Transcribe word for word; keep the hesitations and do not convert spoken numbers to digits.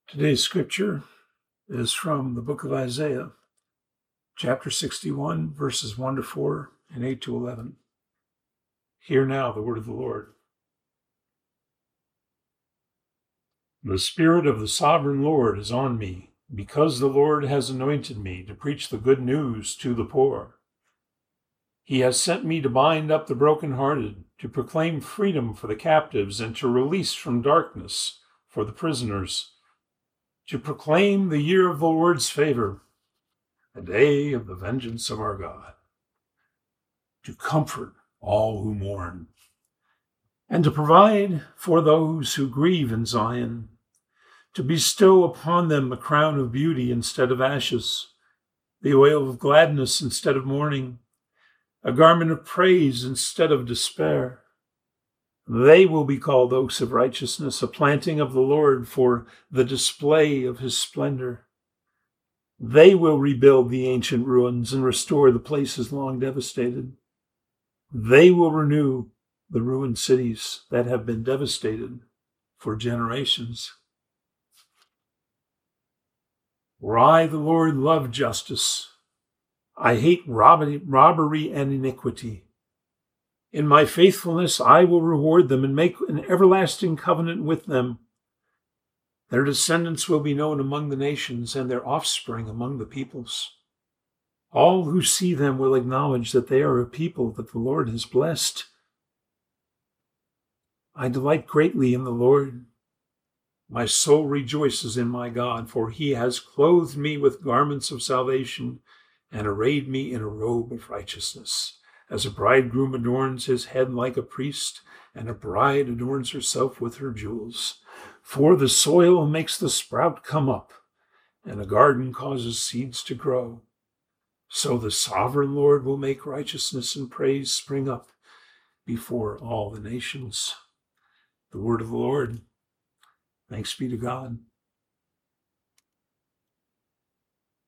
Today's scripture is from the book of Isaiah, chapter sixty-one, verses one to four and eight to eleven. Hear now the word of the Lord. The Spirit of the Sovereign Lord is on me, because the Lord has anointed me to preach the good news to the poor. He has sent me to bind up the brokenhearted, to proclaim freedom for the captives, and to release from darkness for the prisoners, to proclaim the year of the Lord's favor, the day of the vengeance of our God, to comfort all who mourn, and to provide for those who grieve in Zion, to bestow upon them a crown of beauty instead of ashes, the oil of gladness instead of mourning, a garment of praise instead of despair. They will be called oaks of righteousness, a planting of the Lord for the display of his splendor. They will rebuild the ancient ruins and restore the places long devastated. They will renew the ruined cities that have been devastated for generations. For I, the Lord, love justice. I hate robbery and iniquity. In my faithfulness, I will reward them and make an everlasting covenant with them. Their descendants will be known among the nations and their offspring among the peoples. All who see them will acknowledge that they are a people that the Lord has blessed. I delight greatly in the Lord. My soul rejoices in my God, for he has clothed me with garments of salvation and arrayed me in a robe of righteousness. As a bridegroom adorns his head like a priest, and a bride adorns herself with her jewels. For the soil makes the sprout come up, and a garden causes seeds to grow. So the sovereign Lord will make righteousness and praise spring up before all the nations. The word of the Lord. Thanks be to God.